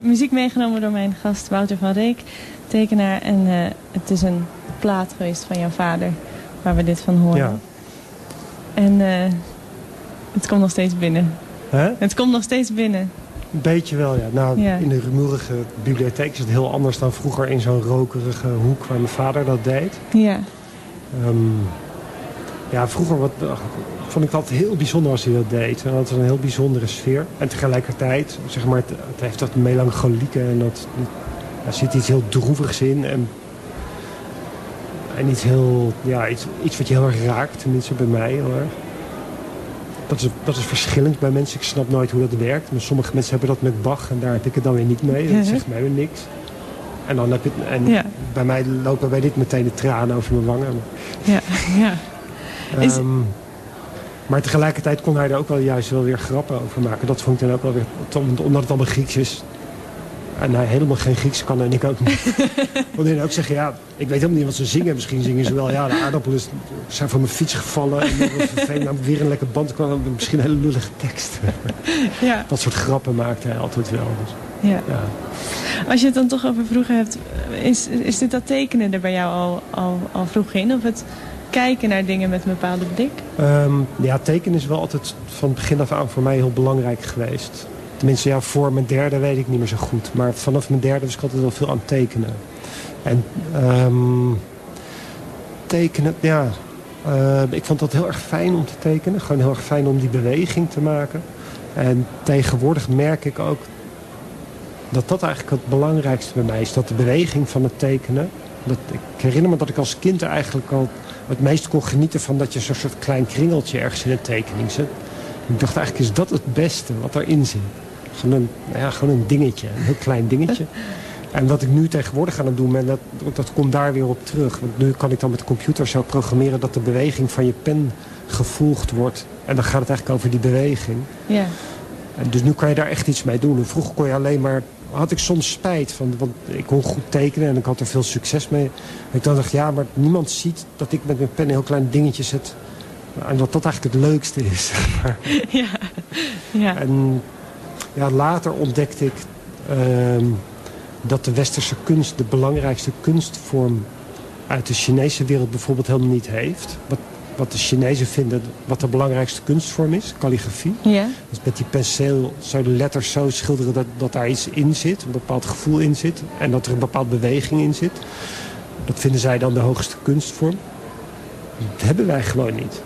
Muziek meegenomen door mijn gast Wouter van Reek, tekenaar. En het is een plaat geweest van jouw vader waar we dit van horen. Ja. En het komt nog steeds binnen. Huh? Het komt nog steeds binnen. Een beetje wel, ja. Nou, Ja. in de rumoerige bibliotheek is het heel anders dan vroeger in zo'n rokerige hoek waar mijn vader dat deed. Ja. Ja, vroeger vond ik het altijd heel bijzonder als hij dat deed. En dat was een heel bijzondere sfeer. En tegelijkertijd, zeg maar, het heeft dat melancholieke en daar zit iets heel droevigs in. En iets heel, ja, iets wat je heel erg raakt, tenminste bij mij heel erg. Dat is verschillend bij mensen. Ik snap nooit hoe dat werkt. Maar sommige mensen hebben dat met Bach en daar heb ik het dan weer niet mee. Dat zegt mij weer niks. En dan heb je bij mij lopen bij dit meteen de tranen over mijn wangen. Ja, ja. Maar tegelijkertijd kon hij er ook wel juist wel weer grappen over maken. Dat vond ik dan ook wel weer, omdat het allemaal Grieks is. En hij helemaal geen Grieks kan en ik ook niet. Want hij ook zeggen, ja, ik weet helemaal niet wat ze zingen. Misschien zingen ze wel, ja, de aardappelen zijn van mijn fiets gevallen. En dat was vervelend, nou, weer een lekker band kwam. Misschien een hele lullige tekst. Ja. Dat soort grappen maakte hij altijd wel. Dus, ja. Als je het dan toch over vroeger hebt, is dit dat tekenen er bij jou al vroeg in? Of het kijken naar dingen met een bepaalde blik? Ja, tekenen is wel altijd van het begin af aan voor mij heel belangrijk geweest. Tenminste, ja, voor mijn derde weet ik niet meer zo goed. Maar vanaf mijn derde was ik altijd wel veel aan het tekenen. En tekenen, ja. Ik vond dat heel erg fijn om te tekenen. Gewoon heel erg fijn om die beweging te maken. En tegenwoordig merk ik ook dat eigenlijk het belangrijkste bij mij is. Dat de beweging van het tekenen. Ik herinner me dat ik als kind eigenlijk al het meest kon genieten van dat je zo'n soort klein kringeltje ergens in een tekening zet. Ik dacht eigenlijk, is dat het beste wat erin zit? Gewoon een dingetje, een heel klein dingetje. En wat ik nu tegenwoordig aan het doen ben, dat komt daar weer op terug. Want nu kan ik dan met de computer zo programmeren dat de beweging van je pen gevolgd wordt. En dan gaat het eigenlijk over die beweging. Ja. En dus nu kan je daar echt iets mee doen. En vroeger kon je alleen maar, had ik soms spijt van, want ik kon goed tekenen en ik had er veel succes mee. En ik dacht, ja, maar niemand ziet dat ik met mijn pen een heel klein dingetje zet. En dat eigenlijk het leukste is. Zeg maar. Ja. Ja. En ja, later ontdekte ik dat de westerse kunst de belangrijkste kunstvorm uit de Chinese wereld bijvoorbeeld helemaal niet heeft. Wat de Chinezen vinden wat de belangrijkste kunstvorm is, kalligrafie. Ja. Dus met die penseel zo de letters zo schilderen dat daar iets in zit, een bepaald gevoel in zit. En dat er een bepaalde beweging in zit. Dat vinden zij dan de hoogste kunstvorm. Dat hebben wij gewoon niet.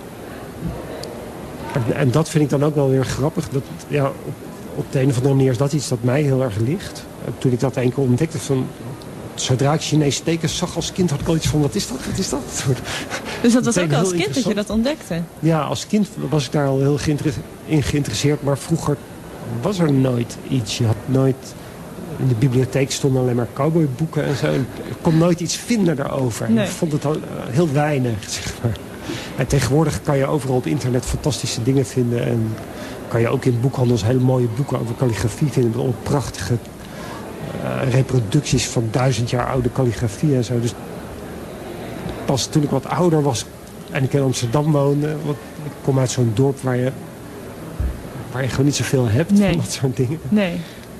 En dat vind ik dan ook wel weer grappig. Dat, ja, op de een of andere manier is dat iets dat mij heel erg ligt. Toen ik dat één keer ontdekte, zodra ik Chinese tekens zag als kind, had ik al iets van, wat is dat? Wat is dat? Dus dat was ook als kind dat je dat ontdekte? Ja, als kind was ik daar al heel in geïnteresseerd. Maar vroeger was er nooit iets. Je had nooit... In de bibliotheek stonden alleen maar cowboyboeken en zo. Ik kon nooit iets vinden daarover. Nee. Ik vond het al heel weinig, zeg maar. En tegenwoordig kan je overal op internet fantastische dingen vinden. En kan je ook in boekhandels hele mooie boeken over kalligrafie vinden. Met prachtige reproducties van 1000 jaar oude kalligrafie en zo. Dus pas toen ik wat ouder was en ik in Amsterdam woonde. Want ik kom uit zo'n dorp waar je gewoon niet zoveel hebt van dat soort dingen. Nee.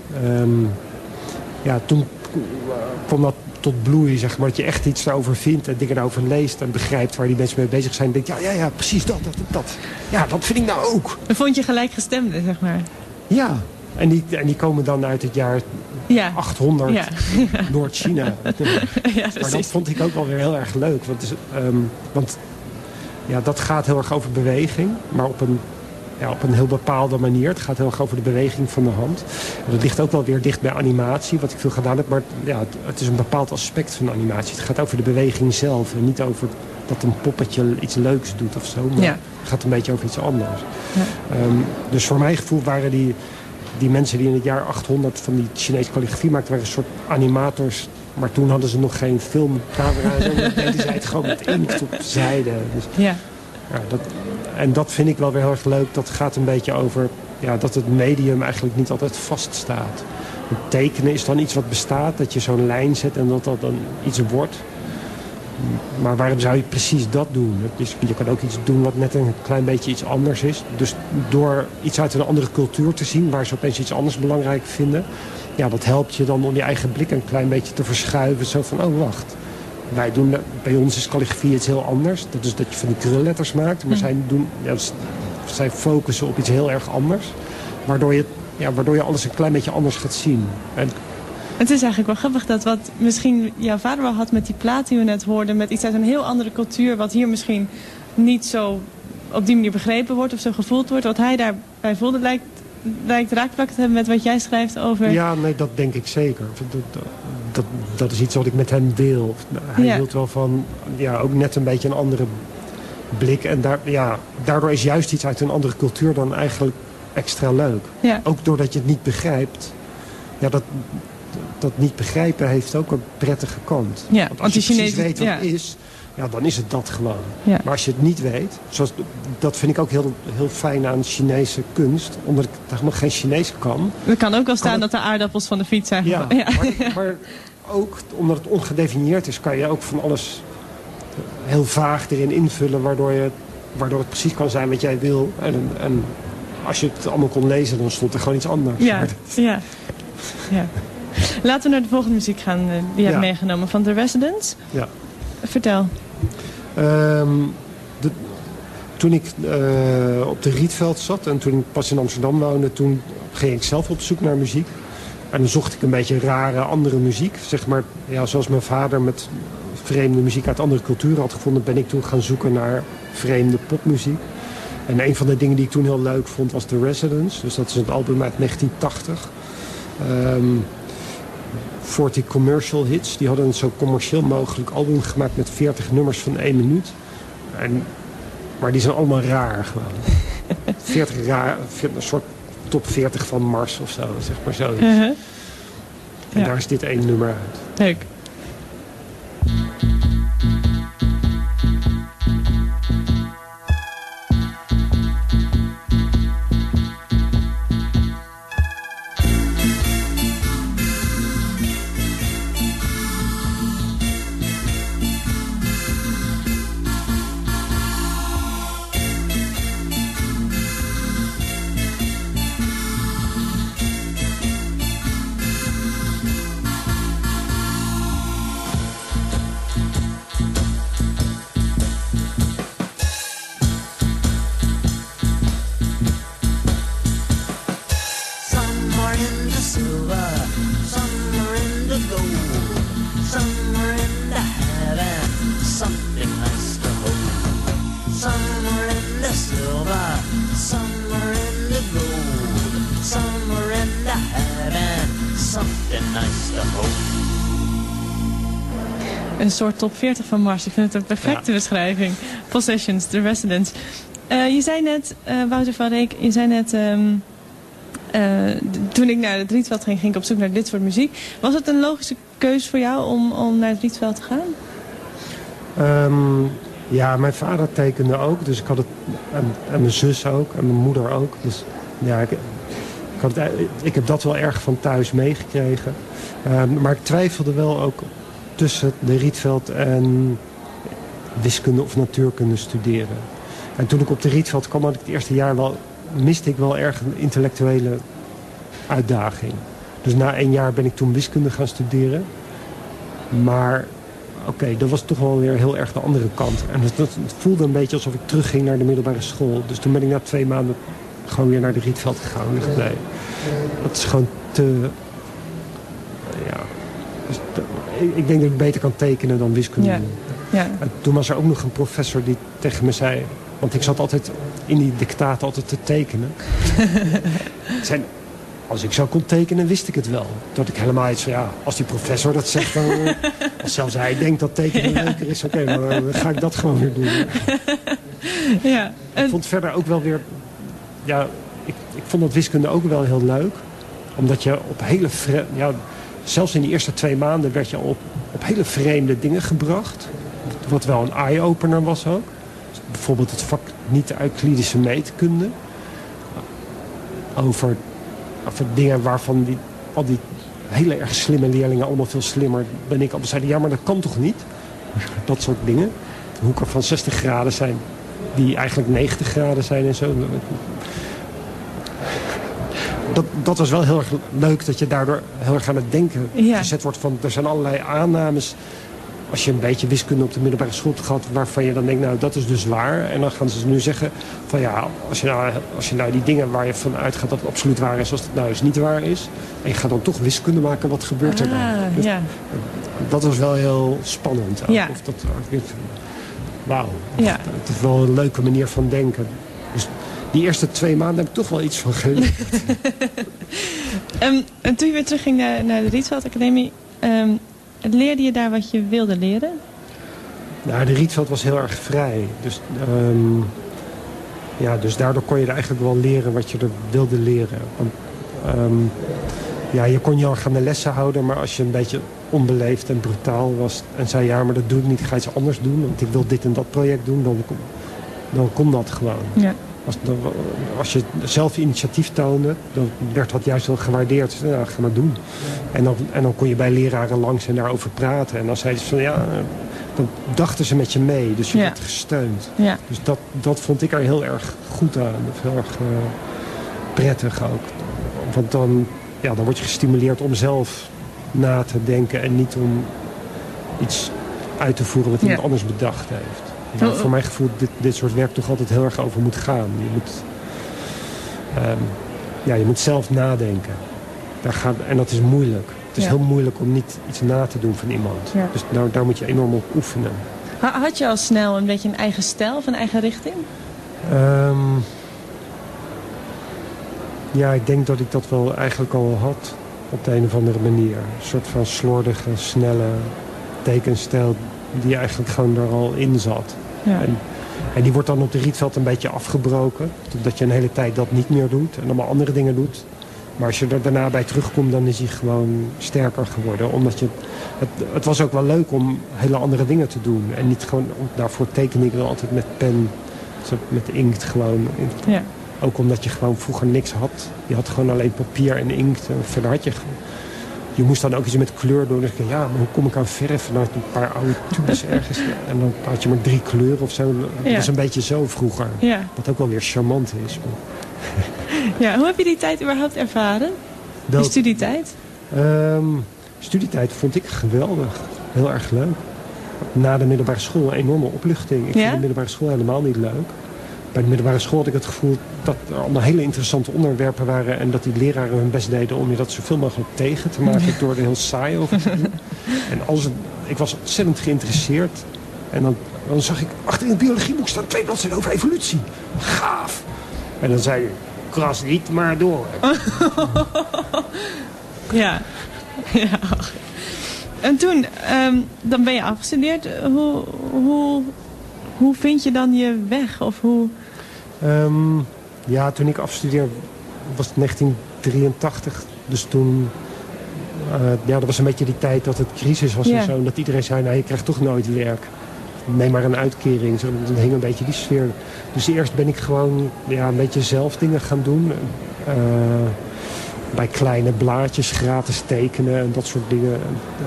Ja, toen kwam dat tot bloei, zeg maar. Dat je echt iets daarover vindt en dingen daarover leest en begrijpt waar die mensen mee bezig zijn. En denk ja, precies dat. Ja, dat vind ik nou ook. Dan vond je gelijkgestemde, zeg maar. Ja, en die komen dan uit het jaar 800 Noord-China. Ja, maar dat vond ik ook wel weer heel erg leuk. Want dat gaat heel erg over beweging, maar op een heel bepaalde manier. Het gaat heel erg over de beweging van de hand. En dat ligt ook wel weer dicht bij animatie, wat ik veel gedaan heb. Maar ja, het is een bepaald aspect van animatie. Het gaat over de beweging zelf en niet over dat een poppetje iets leuks doet of zo. Maar het gaat een beetje over iets anders. Ja. Dus voor mijn gevoel waren die mensen die in het jaar 800 van die Chinese kalligrafie maakten, waren een soort animators. Maar toen hadden ze nog geen filmcamera en zo. Dan deden zij het gewoon met inkt op zijde. Dus, ja, en dat vind ik wel weer heel erg leuk. Dat gaat een beetje over dat het medium eigenlijk niet altijd vaststaat. Het tekenen is dan iets wat bestaat. Dat je zo'n lijn zet en dat dan iets wordt. Maar waarom zou je precies dat doen? Dus je kan ook iets doen wat net een klein beetje iets anders is. Dus door iets uit een andere cultuur te zien, waar ze opeens iets anders belangrijk vinden, dat helpt je dan om je eigen blik een klein beetje te verschuiven. Zo van, oh wacht. Bij ons is kalligrafie iets heel anders. Dat is dat je van die krulletters maakt. Maar zij focussen op iets heel erg anders. Waardoor je alles een klein beetje anders gaat zien. En het is eigenlijk wel grappig dat wat misschien jouw vader wel had met die plaat die we net hoorden. Met iets uit een heel andere cultuur. Wat hier misschien niet zo op die manier begrepen wordt of zo gevoeld wordt. Wat hij daarbij voelde lijkt raakvlak te hebben met wat jij schrijft over... Ja, nee, dat denk ik zeker. Dat is iets wat ik met hem deel. Hij hield wel van, ook net een beetje een andere blik. En daardoor is juist iets uit een andere cultuur dan eigenlijk extra leuk. Ja. Ook doordat je het niet begrijpt. Ja, dat niet begrijpen heeft ook een prettige kant. Ja, want als je precies weet wat het is, dan is het dat gewoon. Ja. Maar als je het niet weet, dat vind ik ook heel, heel fijn aan Chinese kunst. Omdat ik helemaal geen Chinees kan. Er kan ook wel staan dat de aardappels van de fiets zijn. Ja, maar ook omdat het ongedefinieerd is, kan je ook van alles heel vaag erin invullen. Waardoor het precies kan zijn wat jij wil. En als je het allemaal kon lezen, dan stond er gewoon iets anders. Ja. Laten we naar de volgende muziek gaan die je hebt meegenomen. Van The Residents. Ja. Vertel. Toen ik op de Rietveld zat en toen ik pas in Amsterdam woonde, toen ging ik zelf op zoek naar muziek. En dan zocht ik een beetje rare andere muziek. Zeg maar, zoals mijn vader met vreemde muziek uit andere culturen had gevonden, ben ik toen gaan zoeken naar vreemde popmuziek. En een van de dingen die ik toen heel leuk vond was The Residents. Dus dat is een album uit 1980. 40 commercial hits. Die hadden een zo commercieel mogelijk album gemaakt met 40 nummers van 1 minuut. Maar die zijn allemaal raar gewoon. 40 raar, een soort top 40 van Mars of zo, zeg maar zoiets. En daar is dit 1 nummer uit. Leuk. Een soort top 40 van Mars. Ik vind het een perfecte beschrijving. Possessions, The Residents. Je zei net, Wouter van Reek, toen ik naar het Rietveld ging ik op zoek naar dit soort muziek. Was het een logische keus voor jou om naar het Rietveld te gaan? Ja, mijn vader tekende ook. Dus ik had het, en mijn zus ook. En mijn moeder ook. Dus ja, ik heb dat wel erg van thuis meegekregen. Maar ik twijfelde wel ook tussen de Rietveld en wiskunde of natuurkunde studeren. En toen ik op de Rietveld kwam, had ik het eerste jaar miste ik wel erg een intellectuele uitdaging. Dus na 1 jaar ben ik toen wiskunde gaan studeren. Maar dat was toch wel weer heel erg de andere kant. En het voelde een beetje alsof ik terugging naar de middelbare school. Dus toen ben ik na 2 maanden gewoon weer naar de Rietveld gegaan. Dus nee, dat is gewoon te... Ik denk dat ik beter kan tekenen dan wiskunde. Ja. En toen was er ook nog een professor die tegen me zei... Want ik zat altijd in die dictaten altijd te tekenen. Als ik zo kon tekenen, wist ik het wel. Dat ik helemaal iets van, als die professor dat zegt... dan als zelfs hij denkt dat tekenen leuker is... Oké, dan ga ik dat gewoon weer doen. Ja. Ik vond verder ook wel weer... Ja, ik vond dat wiskunde ook wel heel leuk. Omdat je op hele... zelfs in die eerste 2 maanden werd je op hele vreemde dingen gebracht. Wat wel een eye-opener was ook. Bijvoorbeeld het vak niet-Euclidische meetkunde. Over dingen waarvan al die hele erg slimme leerlingen, allemaal veel slimmer dan ik, allemaal zeiden, ja, maar dat kan toch niet? Dat soort dingen. Hoeken van 60 graden zijn, die eigenlijk 90 graden zijn en zo. dat was wel heel erg leuk dat je daardoor heel erg aan het denken gezet wordt van... Er zijn allerlei aannames. Als je een beetje wiskunde op de middelbare school hebt gehad... waarvan je dan denkt, nou, dat is dus waar. En dan gaan ze nu zeggen van ja, als je nou die dingen waar je van uitgaat dat het absoluut waar is... als het nou eens niet waar is. En je gaat dan toch wiskunde maken, wat gebeurt er dan? Dus dat was wel heel spannend. Ja. Wauw, het is wel een leuke manier van denken. Dus die eerste 2 maanden heb ik toch wel iets van geleerd. En toen je weer terugging naar de Rietveld Academie... leerde je daar wat je wilde leren? Nou, de Rietveld was heel erg vrij. Dus, dus daardoor kon je er eigenlijk wel leren wat je er wilde leren. Want, je kon je al gaan de lessen houden, maar als je een beetje onbeleefd en brutaal was... en zei, ja, maar dat doe ik niet, ik ga iets anders doen... want ik wil dit en dat project doen, dan kon dat gewoon. Ja. Als je zelf initiatief toonde, dan werd dat juist wel gewaardeerd. Dus, ja, ga maar doen. En dan kon je bij leraren langs en daarover praten. En dan zeiden ze van, ja, dan dachten ze met je mee. Dus je werd gesteund. Ja. Dus dat vond ik er heel erg goed aan. Heel erg prettig ook. Want dan word je gestimuleerd om zelf na te denken... en niet om iets uit te voeren wat iemand anders bedacht heeft. Ja, voor mijn gevoel dit soort werk toch altijd heel erg over moet gaan. Je moet zelf nadenken. En dat is moeilijk. Het is heel moeilijk om niet iets na te doen van iemand. Ja. Dus daar moet je enorm op oefenen. Had je al snel een beetje een eigen stijl of een eigen richting? Ik denk dat ik dat wel eigenlijk al had. Op de een of andere manier. Een soort van slordige, snelle tekenstijl die eigenlijk gewoon er al in zat. Ja. En die wordt dan op de Rietveld een beetje afgebroken. Dat je een hele tijd dat niet meer doet. En allemaal andere dingen doet. Maar als je er daarna bij terugkomt, dan is hij gewoon sterker geworden. Omdat het was ook wel leuk om hele andere dingen te doen. En niet gewoon, daarvoor teken ik dan altijd met pen. Met inkt gewoon. Ja. Ook omdat je gewoon vroeger niks had. Je had gewoon alleen papier en inkt. En verder had je... Je moest dan ook iets met kleur doen. Dus ik dacht, ja, maar hoe kom ik aan verf? Nou, een paar oude tubes ergens. En dan had je maar 3 kleuren of zo. Dat was een beetje zo vroeger. Ja. Wat ook wel weer charmant is. Ja, hoe heb je die tijd überhaupt ervaren? Die studietijd? Studietijd vond ik geweldig. Heel erg leuk. Na de middelbare school een enorme opluchting. Ik vond de middelbare school helemaal niet leuk. Bij de middelbare school had ik het gevoel dat er allemaal hele interessante onderwerpen waren... en dat die leraren hun best deden om je dat zoveel mogelijk tegen te maken... door er heel saai over te doen. En ik was ontzettend geïnteresseerd. En dan zag ik, achter in het biologieboek staan 2 bladzijden over evolutie. Gaaf! En dan zei je, kras niet maar door. Ja. En toen, dan ben je afgestudeerd. Hoe vind je dan je weg? Of hoe... toen ik afstudeerde was het 1983. Dus toen... dat was een beetje die tijd dat het crisis was en zo. En dat iedereen zei, nou, je krijgt toch nooit werk. Neem maar een uitkering. Zo, dan hing een beetje die sfeer. Dus eerst ben ik gewoon een beetje zelf dingen gaan doen. Bij kleine blaadjes gratis tekenen en dat soort dingen.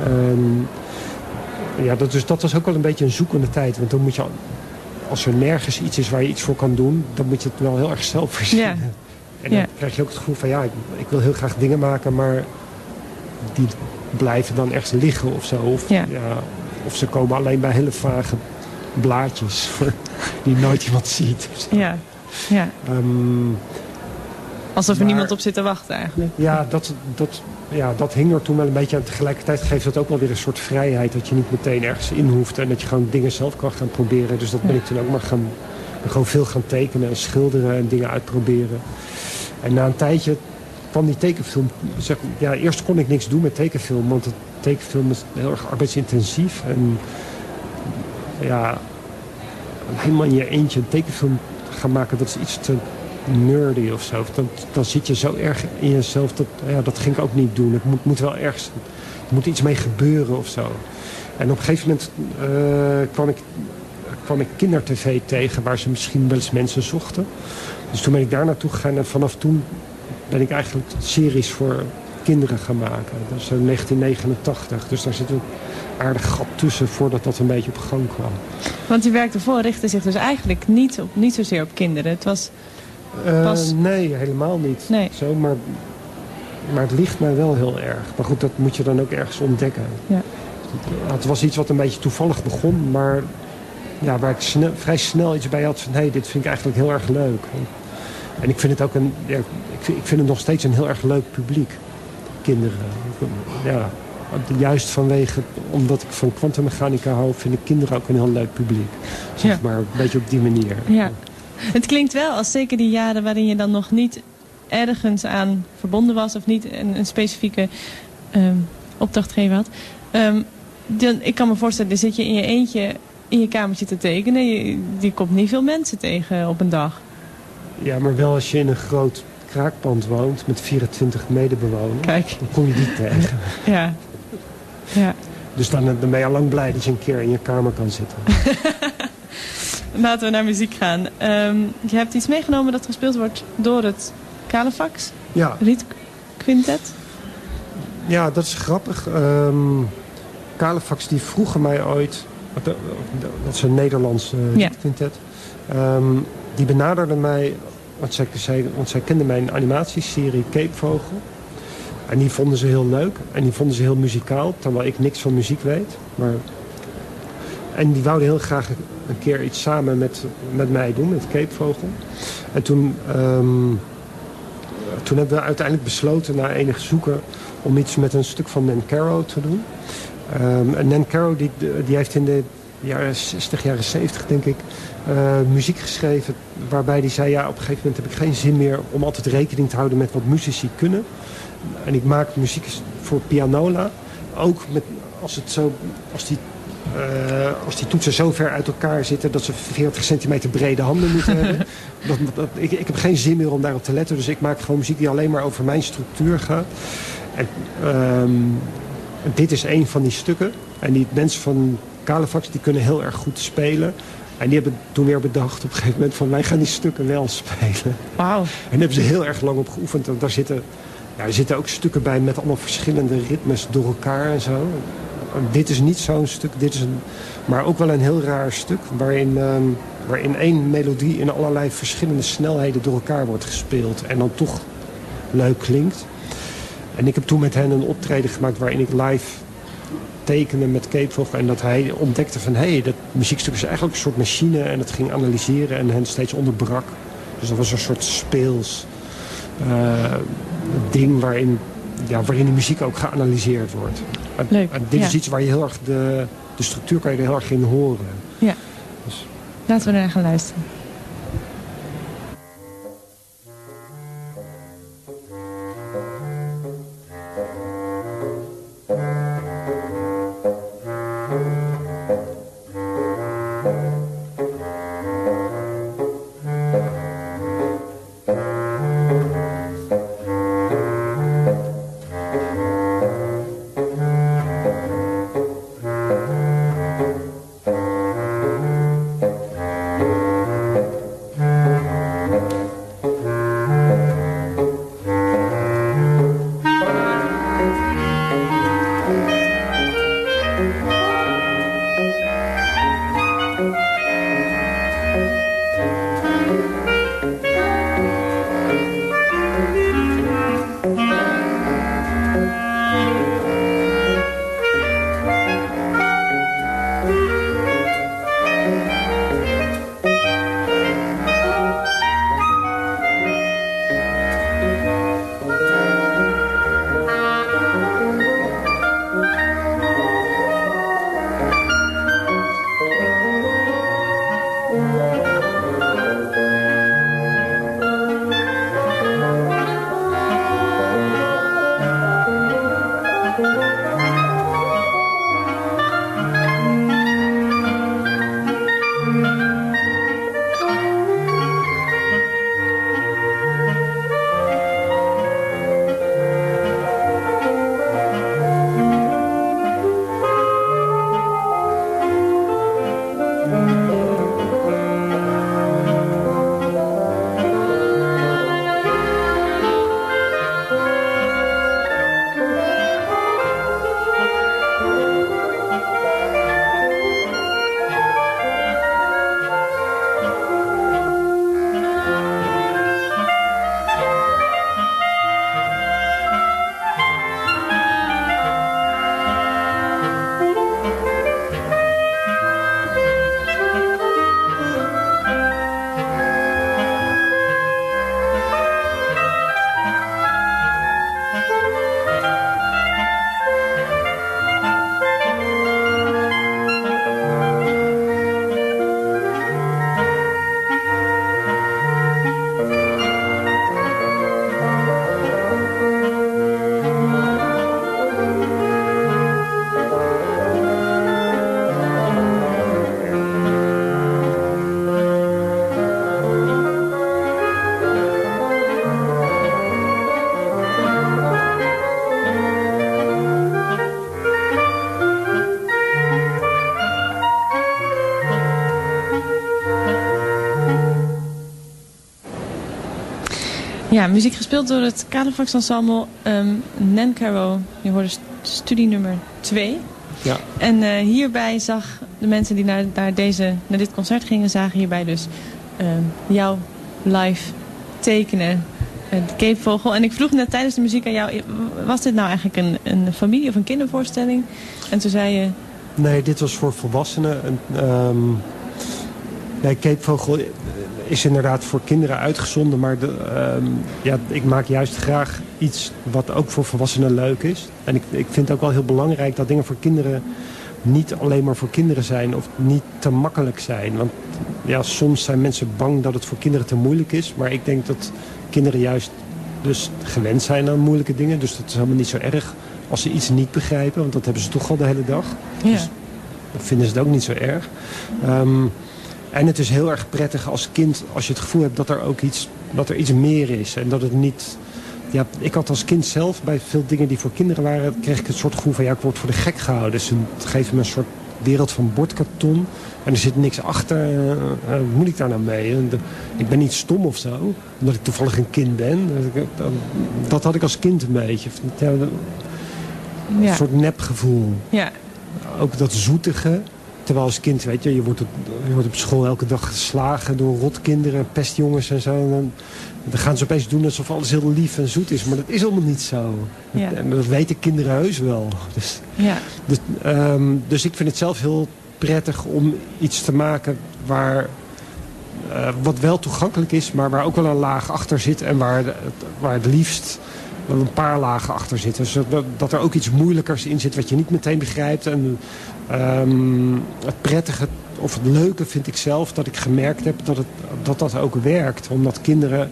Dat was ook wel een beetje een zoekende tijd. Want dan moet je... Als er nergens iets is waar je iets voor kan doen... dan moet je het wel heel erg zelf verzinnen. En dan krijg je ook het gevoel van... ik wil heel graag dingen maken... maar die blijven dan ergens liggen of zo. Of ze komen alleen bij hele vage blaadjes... die nooit iemand ziet. Ja. Alsof er niemand op zit te wachten eigenlijk. Ja, dat hing er toen wel een beetje aan. Tegelijkertijd geeft dat ook wel weer een soort vrijheid... dat je niet meteen ergens in hoeft... en dat je gewoon dingen zelf kan gaan proberen. Dus dat ben ik toen ook maar gewoon veel gaan tekenen... en schilderen en dingen uitproberen. En na een tijdje kwam die tekenfilm... eerst kon ik niks doen met tekenfilm... want het tekenfilm is heel erg arbeidsintensief. En helemaal in je eentje een tekenfilm gaan maken... dat is iets te... nerdy of zo. Dan zit je zo erg in jezelf. Dat ging ik ook niet doen. Het moet wel ergens... Er moet iets mee gebeuren of zo. En op een gegeven moment kwam ik kindertv tegen... waar ze misschien wel eens mensen zochten. Dus toen ben ik daar naartoe gegaan. En vanaf toen ben ik eigenlijk series voor kinderen gaan maken. Dat is 1989. Dus daar zit een aardig gat tussen... voordat dat een beetje op gang kwam. Want die werk ervoor richtte zich dus eigenlijk niet zozeer op kinderen. Het was... pas? Nee, helemaal niet. Nee. Zo, maar het ligt mij wel heel erg. Maar goed, dat moet je dan ook ergens ontdekken. Ja. Het was iets wat een beetje toevallig begon, maar ja, waar ik vrij snel iets bij had van dit vind ik eigenlijk heel erg leuk. En ik vind het ook ik vind het nog steeds een heel erg leuk publiek. Kinderen. Ja, juist omdat ik van kwantummechanica hou, vind ik kinderen ook een heel leuk publiek. Zeg maar, een beetje op die manier. Ja. Het klinkt wel als zeker die jaren waarin je dan nog niet ergens aan verbonden was of niet een specifieke opdrachtgever had. Ik kan me voorstellen, dan zit je in je eentje in je kamertje te tekenen. Je komt niet veel mensen tegen op een dag. Ja, maar wel als je in een groot kraakpand woont met 24 medebewoners. Kijk. Dan kom je die tegen. Ja. Ja. Dus dan ben je al lang blij dat je een keer in je kamer kan zitten. Laten we naar muziek gaan. Je hebt iets meegenomen dat gespeeld wordt door het Calefax. Ja. Riet Quintet. Ja, dat is grappig. Calefax die vroegen mij ooit... Dat is een Nederlands Rietquintet. Die benaderde mij... Want zij kenden mijn animatieserie Keepvogel. En die vonden ze heel leuk. En die vonden ze heel muzikaal. Terwijl ik niks van muziek weet. En die wouden heel graag een keer iets samen met mij doen. Met Keepvogel. En toen hebben we uiteindelijk besloten na enig zoeken om iets met een stuk van Nan Caro te doen. En Nan Caro die heeft in de jaren 60, jaren 70 denk ik muziek geschreven waarbij die zei, op een gegeven moment heb ik geen zin meer om altijd rekening te houden met wat muzici kunnen. En ik maak muziek voor pianola. Ook als die toetsen zo ver uit elkaar zitten dat ze 40 centimeter brede handen moeten hebben. Ik heb geen zin meer om daarop te letten. Dus ik maak gewoon muziek die alleen maar over mijn structuur gaat. En dit is een van die stukken. En die mensen van Calefax die kunnen heel erg goed spelen. En die hebben toen weer bedacht op een gegeven moment van wij gaan die stukken wel spelen. Wauw. En daar hebben ze heel erg lang op geoefend. En er zitten ook stukken bij met allemaal verschillende ritmes door elkaar en zo. Dit is niet zo'n stuk, maar ook wel een heel raar stuk waarin één melodie in allerlei verschillende snelheden door elkaar wordt gespeeld en dan toch leuk klinkt. En ik heb toen met hen een optreden gemaakt waarin ik live tekende met Keepvogel en dat hij ontdekte van dat muziekstuk is eigenlijk een soort machine en dat ging analyseren en hen steeds onderbrak. Dus dat was een soort speels ding waarin die muziek ook geanalyseerd wordt. Leuk. En dit is iets waar je heel erg de structuur kan je er heel erg in horen. Ja. Dus. Laten we naar gaan luisteren. Ja, muziek gespeeld door het Cadelfax Ensemble Nan Caro. Je hoorde studie nummer 2. Ja. En hierbij zag de mensen die naar dit concert gingen, zagen hierbij dus jou live tekenen. De Keepvogel. En ik vroeg net tijdens de muziek aan jou, was dit nou eigenlijk een familie- of een kindervoorstelling? En toen zei je... Nee, dit was voor volwassenen. Nee, Keepvogel is inderdaad voor kinderen uitgezonden. Maar ik maak juist graag iets wat ook voor volwassenen leuk is. En ik vind het ook wel heel belangrijk dat dingen voor kinderen niet alleen maar voor kinderen zijn. Of niet te makkelijk zijn. Want ja, soms zijn mensen bang dat het voor kinderen te moeilijk is. Maar ik denk dat kinderen juist dus gewend zijn aan moeilijke dingen. Dus dat is helemaal niet zo erg als ze iets niet begrijpen. Want dat hebben ze toch al de hele dag. Ja. Dus dan vinden ze het ook niet zo erg. En het is heel erg prettig als kind, als je het gevoel hebt dat er iets meer is. En dat het niet... Ja, ik had als kind zelf, bij veel dingen die voor kinderen waren, kreeg ik het soort gevoel van, ja, ik word voor de gek gehouden. Dus ze geven me een soort wereld van bordkarton. En er zit niks achter. Wat moet ik daar nou mee? Ik ben niet stom of zo, omdat ik toevallig een kind ben. Dat had ik als kind een beetje. Ja, een soort nepgevoel. Ja. Ook dat zoetige. Terwijl als kind, weet je wordt op school elke dag geslagen door rotkinderen, pestjongens en zo. En dan gaan ze opeens doen alsof alles heel lief en zoet is. Maar dat is allemaal niet zo. Ja. En dat weten kinderen heus wel. Dus ik vind het zelf heel prettig om iets te maken wat wel toegankelijk is, maar waar ook wel een laag achter zit. En waar het liefst wel een paar lagen achter zitten. Dus dat er ook iets moeilijkers in zit wat je niet meteen begrijpt. En het prettige of het leuke vind ik zelf dat ik gemerkt heb dat ook werkt. Omdat kinderen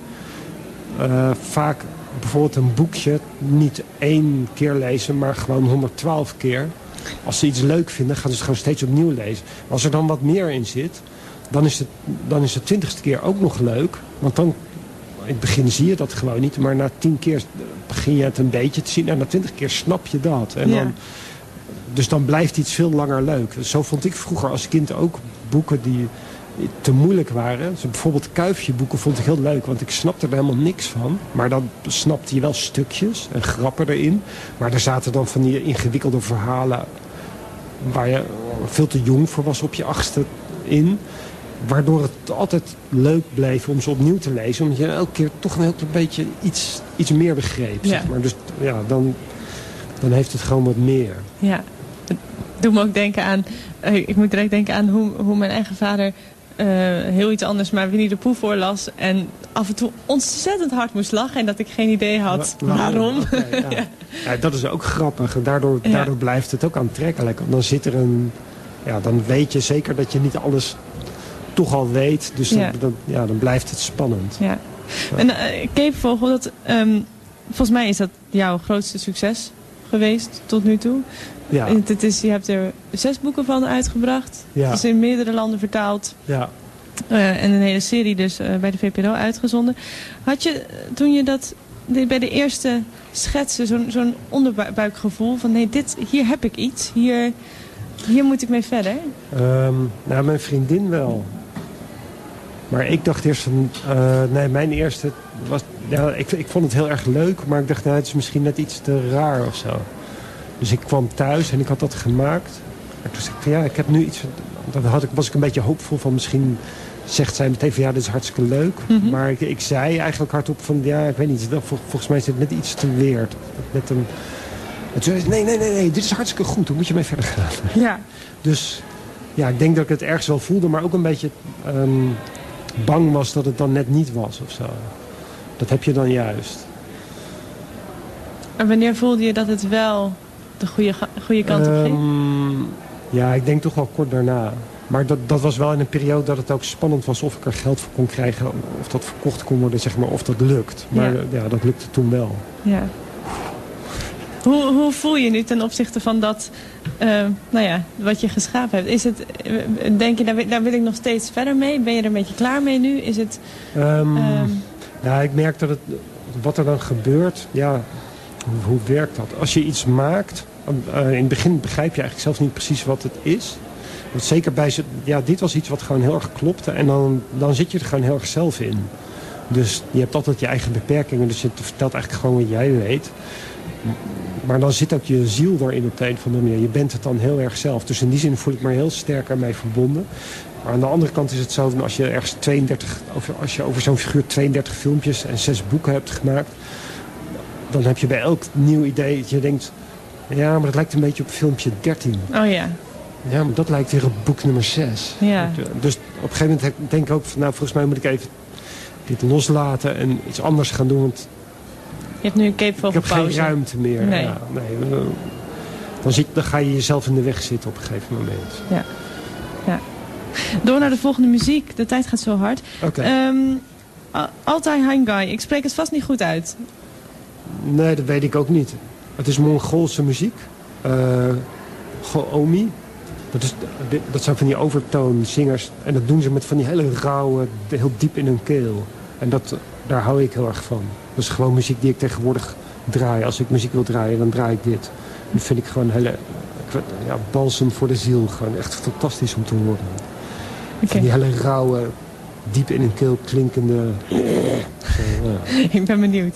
vaak bijvoorbeeld een boekje niet 1 keer lezen, maar gewoon 112 keer. Als ze iets leuk vinden, gaan ze het gewoon steeds opnieuw lezen. Maar als er dan wat meer in zit, dan is de 20ste keer ook nog leuk. Want dan... In het begin zie je dat gewoon niet, maar na 10 keer begin je het een beetje te zien. En na 20 keer snap je dat. En dus dan blijft iets veel langer leuk. Zo vond ik vroeger als kind ook boeken die te moeilijk waren. Dus bijvoorbeeld Kuifje-boeken vond ik heel leuk, want ik snapte er helemaal niks van. Maar dan snapte je wel stukjes en grappen erin. Maar er zaten dan van die ingewikkelde verhalen waar je veel te jong voor was op je 8e in. Waardoor het altijd leuk bleef om ze opnieuw te lezen. Omdat je elke keer toch een heel klein beetje iets meer begreep. Ja. Zeg maar. Dus ja, dan heeft het gewoon wat meer. Ja, het doet me ook denken aan... ik moet direct denken aan hoe mijn eigen vader heel iets anders maar Winnie de Pooh voorlas. En af en toe ontzettend hard moest lachen. En dat ik geen idee had waarom. Okay, ja. Ja, dat is ook grappig. Daardoor blijft het ook aantrekkelijk. Dan zit er dan weet je zeker dat je niet alles toch al weet. Dus dan blijft het spannend. Ja. En Keepvogel, volgens mij is dat jouw grootste succes geweest tot nu toe. Ja. Je hebt er 6 boeken van uitgebracht. Ja. Het is in meerdere landen vertaald. Ja. En een hele serie dus bij de VPRO uitgezonden. Had je, toen je bij de eerste schetsen, zo'n onderbuikgevoel van nee, hier heb ik iets. Hier moet ik mee verder? Mijn vriendin wel. Maar ik dacht eerst van... mijn eerste was... Ja, ik vond het heel erg leuk, maar ik dacht, het is misschien net iets te raar of zo. Dus ik kwam thuis en ik had dat gemaakt. En toen zei ik van ik heb nu iets... Dan was ik een beetje hoopvol van misschien... Zegt zij meteen van dit is hartstikke leuk. Mm-hmm. Maar ik zei eigenlijk hardop van ik weet niet. Volgens mij is het net iets te weird. Net een... En toen zei nee, dit is hartstikke goed. Hoe moet je mee verder gaan? Ja. Dus ik denk dat ik het ergens wel voelde, maar ook een beetje bang was dat het dan net niet was of zo. Dat heb je dan juist. En wanneer voelde je dat het wel de goede kant op ging? Ja, ik denk toch wel kort daarna. Maar dat was wel in een periode dat het ook spannend was of ik er geld voor kon krijgen. Of dat verkocht kon worden, zeg maar, of dat lukt. Maar dat lukte toen wel. Ja. Hoe voel je nu ten opzichte van dat, wat je geschapen hebt? Is het, denk je, daar wil ik nog steeds verder mee? Ben je er een beetje klaar mee nu? Is het... ik merk dat wat er dan gebeurt, hoe werkt dat? Als je iets maakt, in het begin begrijp je eigenlijk zelfs niet precies wat het is. Want zeker dit was iets wat gewoon heel erg klopte. En dan zit je er gewoon heel erg zelf in. Dus je hebt altijd je eigen beperkingen. Dus je vertelt eigenlijk gewoon wat jij weet. Maar dan zit ook je ziel erin op de een of andere manier. Je bent het dan heel erg zelf. Dus in die zin voel ik me heel sterk ermee verbonden. Maar aan de andere kant is het zo, als je ergens als je over zo'n figuur 32 filmpjes en 6 boeken hebt gemaakt, dan heb je bij elk nieuw idee dat je denkt, ja, maar dat lijkt een beetje op filmpje 13. Oh ja. Ja, maar dat lijkt weer op boek nummer 6. Ja. Dus op een gegeven moment denk ik ook van, nou, volgens mij moet ik even dit loslaten en iets anders gaan doen. Want je hebt nu een cape voor ik heb pauze. geen ruimte meer. Nee. Ja, dan ga je jezelf in de weg zitten op een gegeven moment. Ja. Ja. Door naar de volgende muziek. De tijd gaat zo hard. Okay. Altai Hangai. Ik spreek het vast niet goed uit. Nee, dat weet ik ook niet. Het is Mongoolse muziek. Goomi. Dat zijn van die overtoonzingers. En dat doen ze met van die hele rauwe, heel diep in hun keel. En daar hou ik heel erg van. Dat is gewoon muziek die ik tegenwoordig draai. Als ik muziek wil draaien, dan draai ik dit. Dat vind ik gewoon balsem voor de ziel. Gewoon echt fantastisch om te horen. Okay. Van die hele rauwe, diep in hun keel klinkende... Ik ben benieuwd.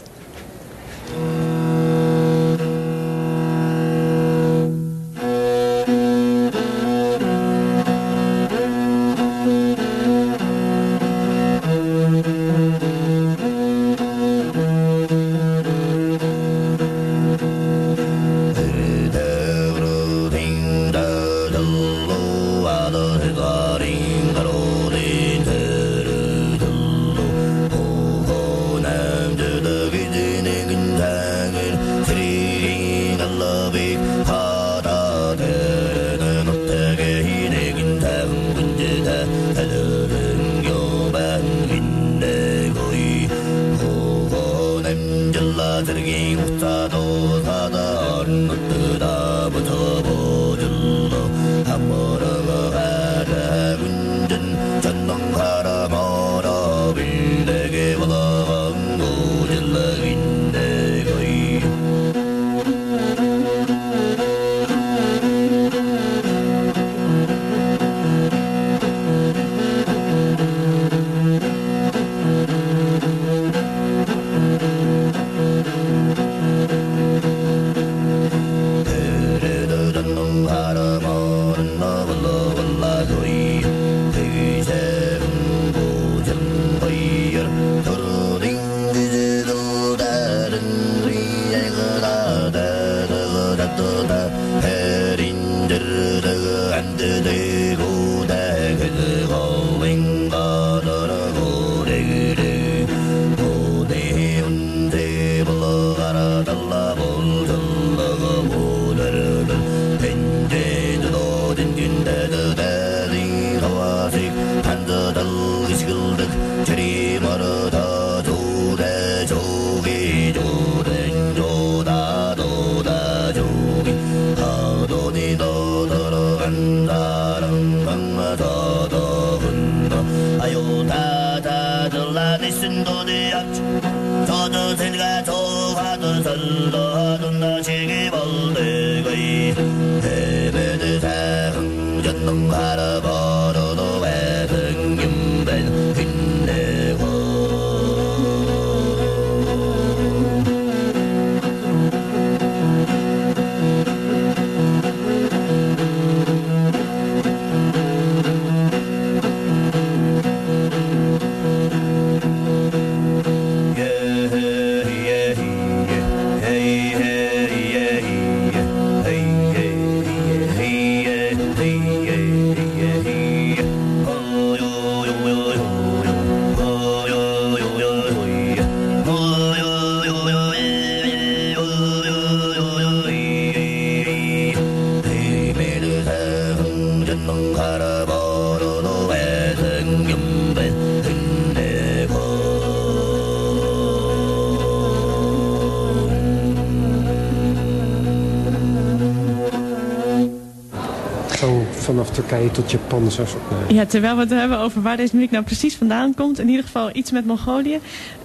Vanaf Turkije tot Japan. Ja, terwijl we het hebben over waar deze muziek nou precies vandaan komt. In ieder geval iets met Mongolië.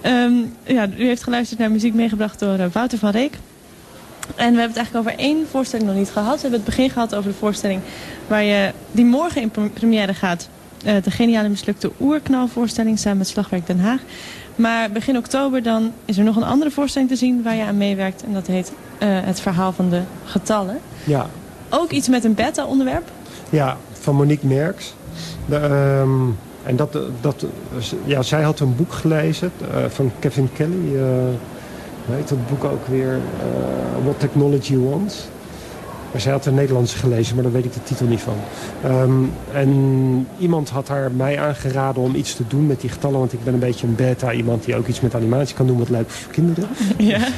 U heeft geluisterd naar muziek meegebracht door Wouter van Reek. En we hebben het eigenlijk over één voorstelling nog niet gehad. We hebben het begin gehad over de voorstelling die morgen in première gaat. De geniale mislukte oerknalvoorstelling samen met Slagwerk Den Haag. Maar begin oktober dan is er nog een andere voorstelling te zien waar je aan meewerkt. En dat heet Het verhaal van de getallen. Ja. Ook iets met een beta-onderwerp? Ja, van Monique Merks. En zij had een boek gelezen van Kevin Kelly. Hoe heet dat boek ook weer? What Technology Wants. Maar zij had het Nederlands gelezen, maar daar weet ik de titel niet van. En iemand had mij aangeraden om iets te doen met die getallen. Want ik ben een beetje een beta, iemand die ook iets met animatie kan doen wat leuk is voor kinderen. Ja.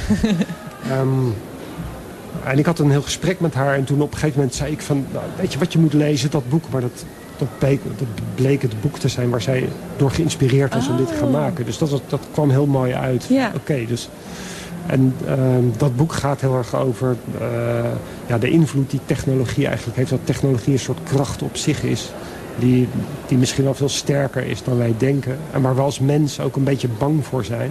En ik had een heel gesprek met haar. En toen op een gegeven moment zei ik van, nou, weet je wat je moet lezen, dat boek. Maar dat bleek het boek te zijn waar zij door geïnspireerd was om dit te gaan maken. Dus dat kwam heel mooi uit. Ja. Oké, dus... En dat boek gaat heel erg over de invloed die technologie eigenlijk heeft. Dat technologie een soort kracht op zich is. Die misschien wel veel sterker is dan wij denken. En waar we als mens ook een beetje bang voor zijn.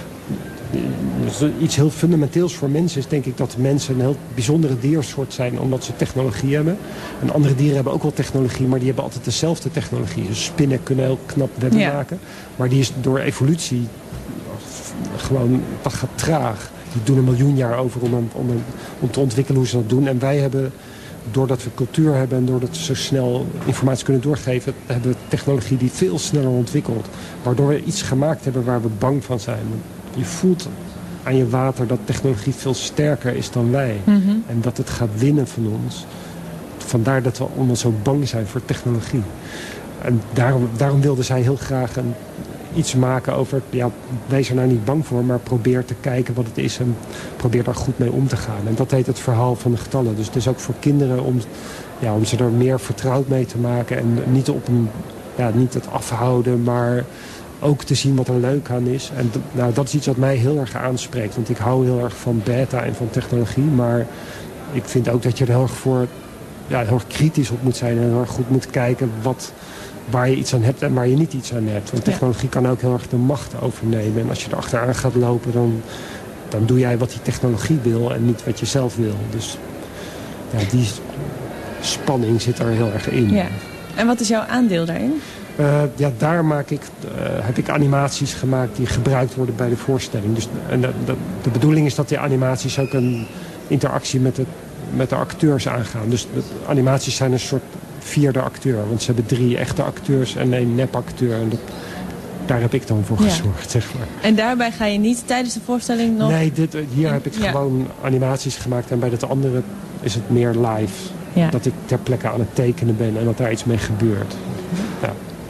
Dus iets heel fundamenteels voor mensen is denk ik dat mensen een heel bijzondere diersoort zijn omdat ze technologie hebben. En andere dieren hebben ook wel technologie, maar die hebben altijd dezelfde technologie. Dus spinnen kunnen heel knap webben maken. Maar die is door evolutie gewoon, dat gaat traag. Die doen 1 miljoen jaar over om te ontwikkelen hoe ze dat doen. En wij hebben, doordat we cultuur hebben en doordat we zo snel informatie kunnen doorgeven, hebben we technologie die veel sneller ontwikkelt. Waardoor we iets gemaakt hebben waar we bang van zijn. Je voelt aan je water dat technologie veel sterker is dan wij. Mm-hmm. En dat het gaat winnen van ons. Vandaar dat we allemaal zo bang zijn voor technologie. En daarom wilde zij heel graag iets maken over, wees er nou niet bang voor, maar probeer te kijken wat het is en probeer daar goed mee om te gaan. En dat heet het verhaal van de getallen. Dus het is ook voor kinderen om ze er meer vertrouwd mee te maken en niet niet het afhouden, maar ook te zien wat er leuk aan is. En dat is iets wat mij heel erg aanspreekt, want ik hou heel erg van beta en van technologie, maar ik vind ook dat je er heel erg kritisch op moet zijn en heel erg goed moet kijken waar je iets aan hebt en waar je niet iets aan hebt. Want technologie kan ook heel erg de macht overnemen. En als je er achteraan gaat lopen, dan doe jij wat die technologie wil en niet wat je zelf wil. Dus die spanning zit er heel erg in. Ja. En wat is jouw aandeel daarin? Daar heb ik animaties gemaakt die gebruikt worden bij de voorstelling. Dus, de bedoeling is dat die animaties ook een interactie met de acteurs aangaan. Dus de animaties zijn een soort 4e acteur. Want ze hebben 3 echte acteurs en 1 nepacteur. En daar heb ik dan voor gezorgd, zeg maar. En daarbij ga je niet tijdens de voorstelling nog... Nee, hier heb ik gewoon animaties gemaakt. En bij dat andere is het meer live. Ja. Dat ik ter plekke aan het tekenen ben en dat daar iets mee gebeurt. Ja.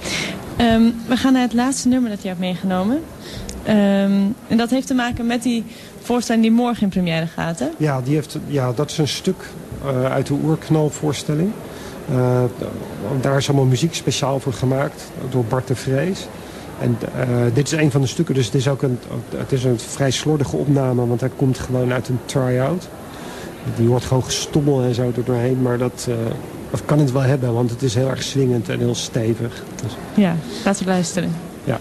We gaan naar het laatste nummer dat je hebt meegenomen. En dat heeft te maken met die voorstelling die morgen in première gaat, hè? Ja, dat is een stuk uit de Oerknal-voorstelling. Daar is allemaal muziek speciaal voor gemaakt door Bart de Vrees. En dit is een van de stukken, dus het is een vrij slordige opname, want hij komt gewoon uit een try-out. Die hoort gewoon gestommel en zo er doorheen, maar dat kan het wel hebben, want het is heel erg swingend en heel stevig. Dus. Ja, laten we luisteren. Ja.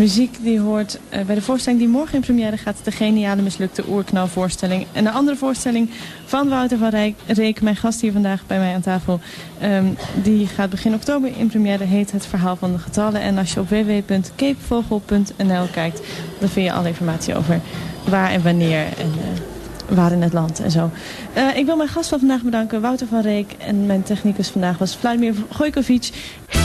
muziek die hoort bij de voorstelling die morgen in première gaat. De geniale mislukte oerknalvoorstelling. En een andere voorstelling van Wouter van Reek, mijn gast hier vandaag bij mij aan tafel. Die gaat begin oktober in première, heet Het Verhaal van de Getallen. En als je op www.keepvogel.nl kijkt, dan vind je alle informatie over waar en wanneer en waar in het land en zo. Ik wil mijn gast van vandaag bedanken, Wouter van Reek. En mijn technicus vandaag was Vladimir Gojkovic.